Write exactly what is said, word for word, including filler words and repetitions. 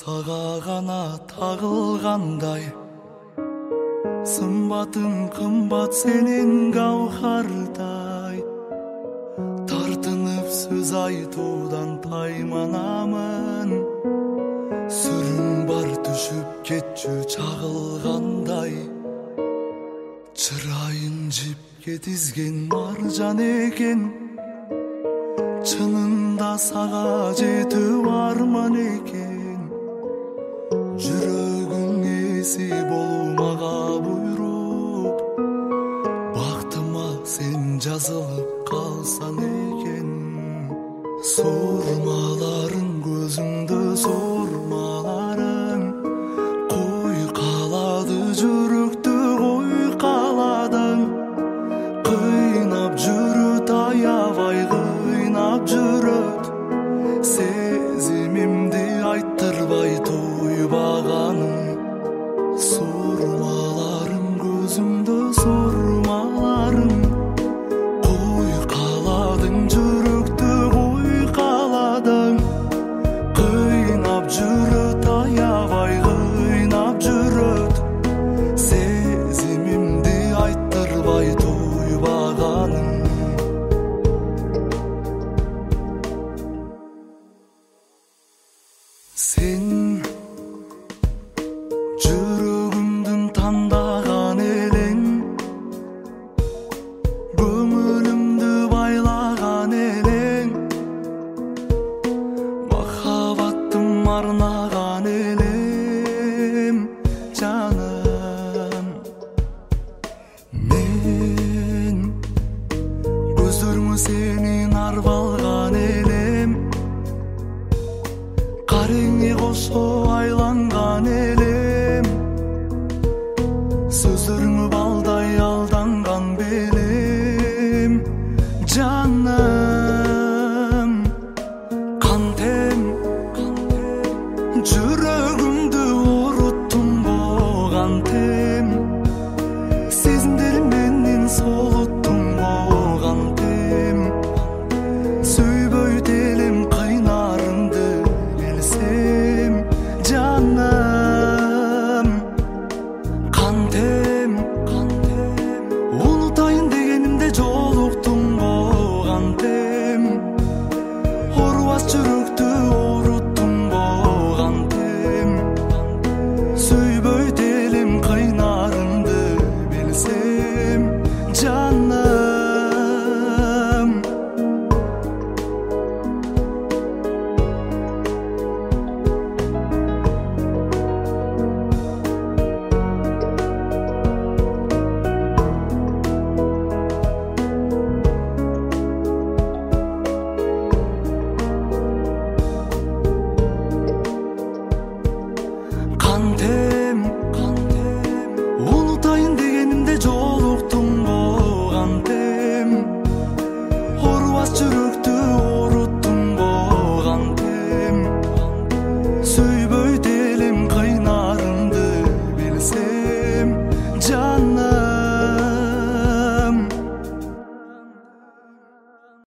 сага гана тагылгандай, сымбатың кымбат сенин гауһардай. Тартынып сөз айтуудан тайманамын, сүрүң бар түшүп кетчү чагылгандай. Чырайын жипке тизген маржан экен, чынында сага жетүү арман экен. Жүрөгүң эси болуу мага буйрук, бактыма сен жазылып калсаң экен. Сурмаларың көзүңдө сурмаларың, куйкалады жүрөктү куйкаладың. Кыйнап жүрөт аябай кыйнап жүрөт, сезимимди айттырбай туйбаганың. Сурмаларың көзүңдө сурмаларың, куйкаладың жүрөктү куйкаладың. Кыйнап жүрөт аябай кыйнап жүрөт, сезимимди айттырбай туйбаганың. Сен жүрөгүмдүн тандаган элең, көңүлүмдү байлаган элең, махаббаттым арнаган элем, жаным. Мен көздөрүңө сенин арып алган элем, кареңе кошо айланган элем. Сөздөрүңө балдай алданган белем, жаным. Кантем жүрөгүм